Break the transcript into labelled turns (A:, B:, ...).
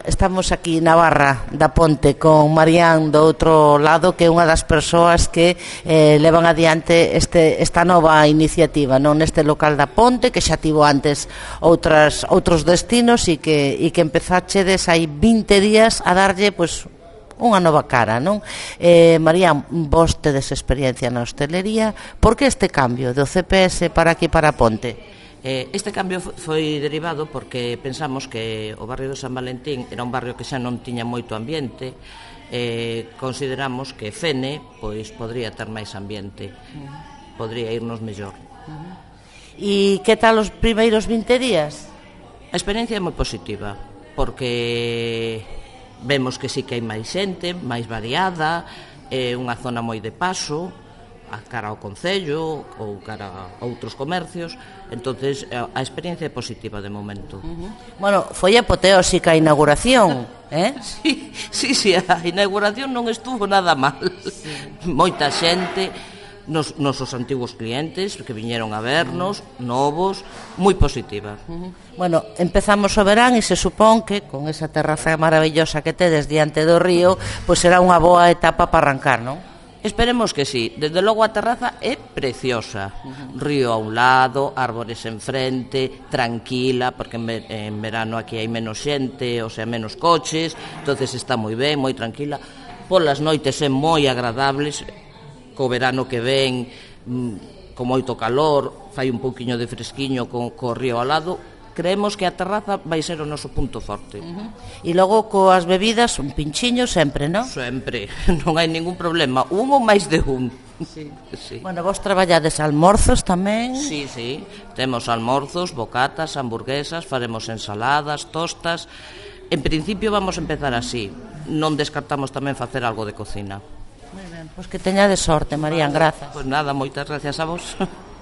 A: estamos aquí na Barra da Ponte con Marián do outro lado, que é unha das persoas que levan adiante esta nova iniciativa, non, neste local da Ponte, que xa tivo antes outros destinos e que empezachedes hai 20 días a darlle, pois, unha nova cara, non? Marián, vos tedes experiencia na hostelería, por que este cambio do CPS para aquí, para a Ponte?
B: Este cambio foi derivado porque pensamos que o barrio de San Valentín era un barrio que xa non tiña moito ambiente. Consideramos que Fene pois podría ter máis ambiente, podría irnos mellor.
A: E que tal os primeiros 20 días?
B: A experiencia é moi positiva, porque vemos que sí que hai máis xente, máis variada, é unha zona moi de paso, a cara ao concello ou cara a outros comercios, entonces a experiencia é positiva de momento.
A: Bueno, foi apoteósica a inauguración,
B: Sí, a inauguración non estuvo nada mal. Moita xente, nosos antigos clientes que viñeron a vernos, novos, moi positiva.
A: Bueno, empezamos o verán e se supón que con esa terraza maravillosa que tedes diante do río, pois será unha boa etapa para arrancar, non?
B: Esperemos que sí. Desde logo a terraza é preciosa. Río a un lado, árbores enfrente, tranquila, porque en verano aquí hai menos xente, o sea, menos coches, entonces está moi ben, moi tranquila. Polas noites é moi agradables, co verano que ven, con moito calor, fai un pouquiño de fresquiño co río ao lado. Creemos que a terraza vai ser o noso punto forte.
A: E logo coas bebidas, un pinchiño sempre, non?
B: Sempre, non hai ningún problema, un ou máis de un.
A: Sí. Bueno, vos traballades almorzos tamén?
B: Sí, temos almorzos, bocatas, hamburguesas, faremos ensaladas, tostas. En principio vamos a empezar así, non descartamos tamén facer algo de cocina.
A: Moi ben, pois que teñades sorte, Marián, grazas.
B: Pois nada, moitas gracias a vos.